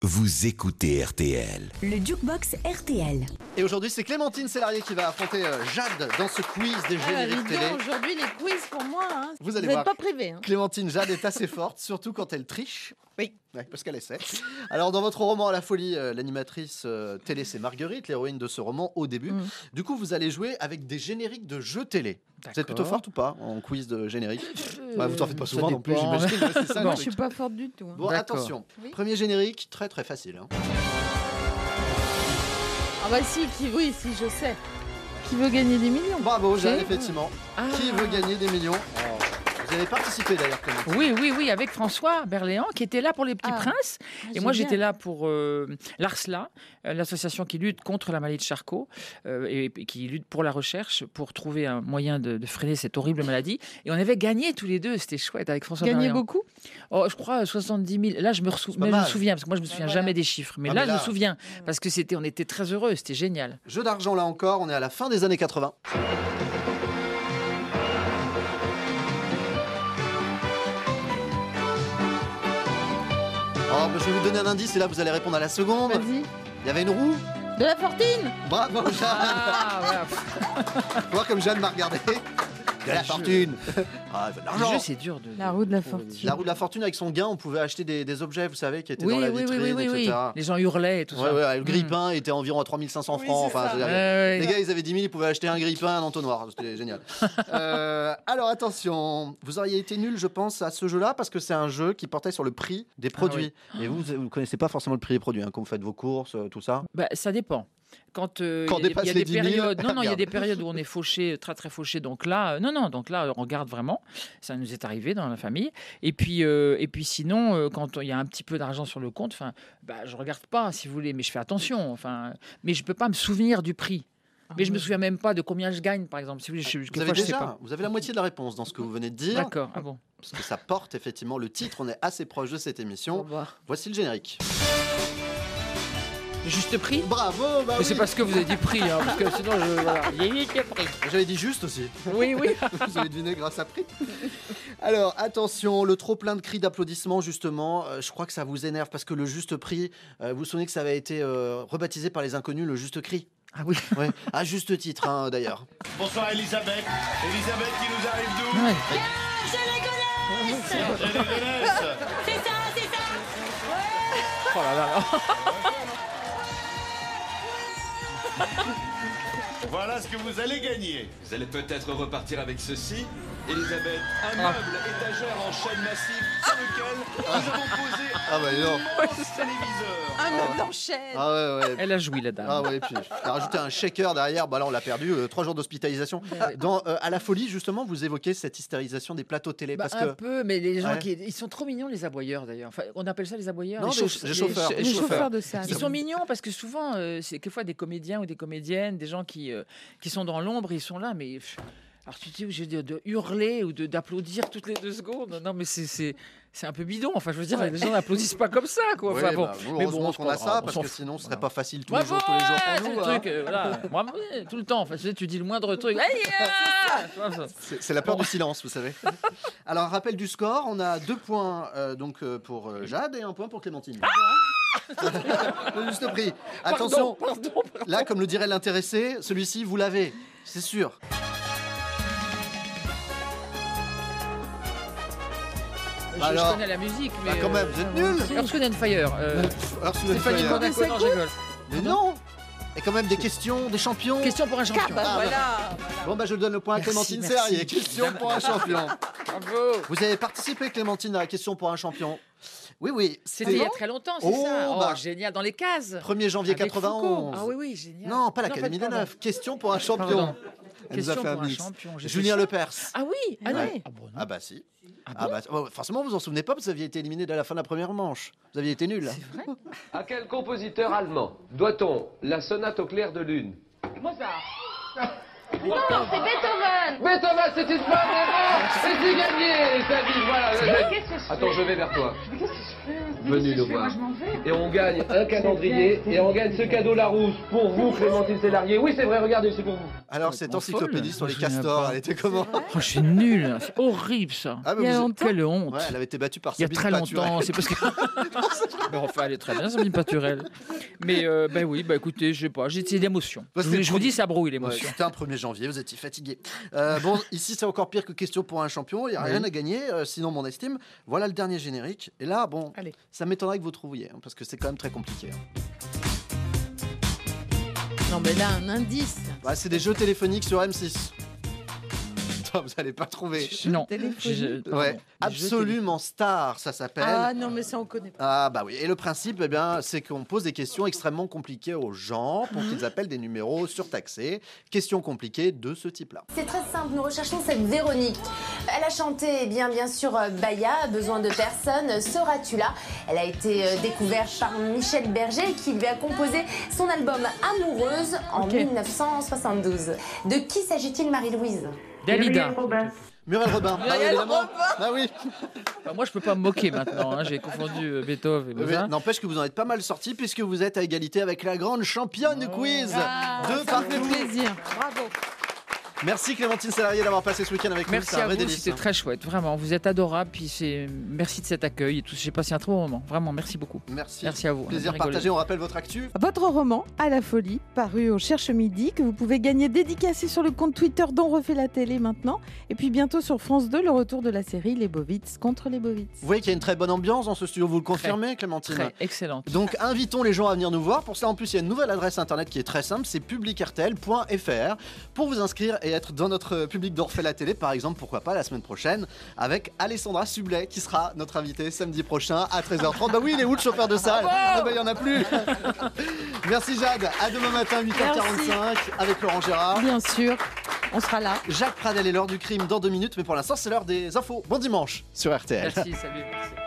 Vous écoutez RTL. Le Jukebox RTL. Et aujourd'hui, c'est Clémentine Célarier qui va affronter Jade dans ce quiz des génériques télé. Aujourd'hui, les quiz pour moi, hein. Vous allez n'êtes voir. pas privés. Hein. Clémentine Jade est assez forte, surtout quand elle triche. Oui. Ouais, parce qu'elle essaie. Alors, dans votre roman À la folie, l'animatrice télé, c'est Marguerite, l'héroïne de ce roman au début. Du coup, vous allez jouer avec des génériques de jeux télé. Vous êtes plutôt forte ou pas en quiz de générique? Vous t'en faites pas souvent non plus, j'imagine. Ouais, c'est ça, Moi, je suis pas forte du tout. Hein. Bon, attention. Oui. Premier générique, très très facile. Hein. Ah bah si, si, je sais. Qui veut gagner des millions? Bravo, Jade, effectivement. Qui veut gagner des millions? Vous avez participé d'ailleurs, Clémentine. Oui, avec François Berléand qui était là pour les Petits Princes. Et moi, j'étais là pour l'ARSLA, l'association qui lutte contre la maladie de Charcot et qui lutte pour la recherche, pour trouver un moyen de freiner cette horrible maladie. Et on avait gagné tous les deux, c'était chouette avec François Berléand. Gagné beaucoup? Oh, je crois 70 000. Là, je me souviens, parce que moi, je me souviens jamais des chiffres. Mais là, je me souviens, parce que on était très heureux, c'était génial. Jeu d'argent là encore, on est à la fin des années 80. Oh, je vais vous donner un indice et là vous allez répondre à la seconde. Vas-y. Il y avait une roue. De la fortune. Bravo Jeanne. Voir comme Jeanne m'a regardé. De la fortune. Le jeu, c'est dur. La roue de la fortune. La roue de la fortune, avec son gain, on pouvait acheter des objets, vous savez, qui étaient dans la vitrine, etc. Les gens hurlaient et tout ça. Le grille-pain était environ à 3500 francs. Les gars, ils avaient 10 000, ils pouvaient acheter un grille-pain, un entonnoir. C'était génial. Alors attention, vous auriez été nul, je pense, à ce jeu-là, parce que c'est un jeu qui portait sur le prix des produits. Et vous ne connaissez pas forcément le prix des produits, quand vous faites vos courses, tout ça. Ça dépend. Quand il y a des périodes, il y a des périodes où on est fauché, très très fauché. Donc là, on regarde vraiment. Ça nous est arrivé dans la famille. Et puis sinon, quand il y a un petit peu d'argent sur le compte, je regarde pas, si vous voulez, mais je fais attention. Mais je peux pas me souvenir du prix. Mais je me souviens même pas de combien je gagne, par exemple. Si vous avez la moitié de la réponse dans ce que vous venez de dire. D'accord. Ah bon. Parce que ça porte effectivement le titre. On est assez proche de cette émission. Voici le générique. Juste prix? Bravo. Mais c'est parce que vous avez dit prix, parce que sinon il y a juste prix. J'avais dit juste aussi. Oui. Vous avez deviné grâce à prix. Alors attention, le trop plein de cris d'applaudissements justement, je crois que ça vous énerve parce que le juste prix, vous vous souvenez que ça avait été rebaptisé par les inconnus le juste cri. Ah oui. Ouais. À juste titre d'ailleurs. Bonsoir Elisabeth. Elisabeth qui nous arrive d'où? Ouais. Je les connais. C'est ça. Ouais. Oh là. Voilà ce que vous allez gagner. Vous allez peut-être repartir avec ceci. Elisabeth, un meuble étagère en chaîne massive sur lequel nous avons posé un téléviseur. Un meuble en chaîne. Ouais. Elle a joui la dame. Ah ouais, puis elle a rajouté un shaker derrière. Là, on l'a perdu. 3 jours d'hospitalisation. Dans À la folie, justement, vous évoquez cette hystérisation des plateaux télé. Parce un peu, mais les gens ils sont trop mignons, les aboyeurs d'ailleurs. Enfin, on appelle ça les aboyeurs. Non, les chauffeurs. Les chauffeurs de salle. Ils sont mignons parce que souvent, c'est quelquefois des comédiens ou des comédiennes, des gens qui sont dans l'ombre, ils sont là, mais. Alors tu dis, je veux dire, de hurler ou d'applaudir toutes les 2 secondes. Non, mais c'est un peu bidon. Enfin, je veux dire, les gens n'applaudissent pas comme ça, quoi. Ouais, mais heureusement qu'on a ça, parce que sinon, ce serait pas facile tous les jours pour nous. Moi, tout le temps. Enfin, tu dis le moindre truc. C'est la peur du silence, vous savez. Alors, rappel du score, on a 2 points pour Jade et 1 point pour Clémentine. Le juste prix. Attention, pardon. Là, comme le dirait l'intéressé, celui-ci, vous l'avez, c'est sûr. Je connais la musique, mais. Quand même, vous êtes nuls. Earth, Wind & Fire. Stéphanie Monaco, non, je rigole. Mais non. Et quand même des questions, des champions. Question pour un champion. Voilà. Bon, je donne le point à Clémentine Célarier. Question pour un champion. Bravo. Vous avez participé, Clémentine, à la question pour un champion. Oui. C'était il y a très longtemps, c'est ça. Génial, dans les cases. 1er janvier 91. Ah oui, génial. Non, pas l'Académie des Neufs. Question pour un champion. Question pour un champion. Julien Lepers. Ah oui, allez. Ah bah si. Forcément, vous vous en souvenez pas, vous aviez été éliminé dès la fin de la première manche. Vous aviez été nul. C'est vrai. À quel compositeur allemand doit-on la sonate au clair de lune? Mozart. Non, c'est Beethoven. Beethoven, c'est une bonne réponse. C'est du gagné, Sabine. Voilà. Qu'est-ce que je fais? Attends, je vais vers toi. Mais qu'est-ce que je fais? Venu nous voir. Moi, je m'en vais. Et on gagne un calendrier et on gagne ce cadeau Larousse pour vous, Clémentine Célarier. Oui, c'est vrai, regardez, c'est pour vous. Alors, cette encyclopédie sur les castors, elle était comment? Je suis nul, c'est horrible ça. Ah, Il y a longtemps. Quelle honte. Ouais, elle avait été battue par Il y a Sabine très Paturel. longtemps, c'est parce que. Mais enfin, elle est très bien, Sabine Paturel. Mais ben oui, écoutez, je sais pas, j'ai d'émotion. Bah, Je vous dis, ça brouille Ouais, l'émotion. c'était un 1er janvier, vous étiez fatigué. Bon, ici c'est encore pire que question pour un champion, il n'y a rien à gagner, sinon mon estime. Voilà le dernier générique. Et là, bon, Allez. ça m'étonnerait que vous trouviez, hein, parce que c'est quand même très compliqué. Hein. Non, mais là, un indice. Bah, c'est des jeux téléphoniques sur M6. Vous n'allez pas trouver. Non. Ouais, Absolument Star, ça s'appelle. Ah non, mais ça, on connaît pas. Ah bah oui, et le principe, eh bien, c'est qu'on pose des questions extrêmement compliquées aux gens pour qu'ils appellent des numéros surtaxés. Questions compliquées de ce type-là. C'est très simple, nous recherchons cette Véronique. Elle a chanté, bien sûr, Baya, Besoin de personne, Seras-tu là? Elle a été découverte par Michel Berger qui lui a composé son album Amoureuse en 1972. De qui s'agit-il, Marie-Louise? Dalida. Muriel Robin. Ah oui, évidemment. Ah oui. Enfin, moi, je peux pas me moquer maintenant. Hein. J'ai confondu Beethoven et Mozart. N'empêche que vous en êtes pas mal sortis puisque vous êtes à égalité avec la grande championne du quiz de Ça partout. me fait plaisir. Bravo. Merci Clémentine Célarier d'avoir passé ce week-end avec nous. Merci C'est un à vrai vous, délice. c'était très chouette, vraiment. Vous êtes adorables, puis merci de cet accueil et tout. J'ai passé un très bon moment, vraiment. Merci beaucoup. Merci. Merci à vous. Plaisir On a rigolé. partagé. On rappelle votre actu. Votre roman, À la folie, paru au Cherche Midi, que vous pouvez gagner dédicacé sur le compte Twitter dont refait la télé maintenant. Et puis bientôt sur France 2, le retour de la série Les Bovitz contre les Bovitz. Vous voyez qu'il y a une très bonne ambiance dans ce studio, vous le confirmez, Clémentine? Très excellente. Donc invitons les gens à venir nous voir. Pour cela, en plus, il y a une nouvelle adresse internet qui est très simple, c'est publicrtl.fr pour vous inscrire et être dans notre public dont refait la télé, par exemple, pourquoi pas la semaine prochaine avec Alessandra Sublet qui sera notre invitée samedi prochain à 13h30. Bah oui, il est où le chauffeur de salle? Ah bah il y en a plus. Merci Jade, à demain matin 8h45 avec Laurent Gérard. Bien sûr, on sera là. Jacques Pradel est l'heure du crime dans 2 minutes, mais pour l'instant c'est l'heure des infos. Bon dimanche sur RTL. Merci, salut. Merci.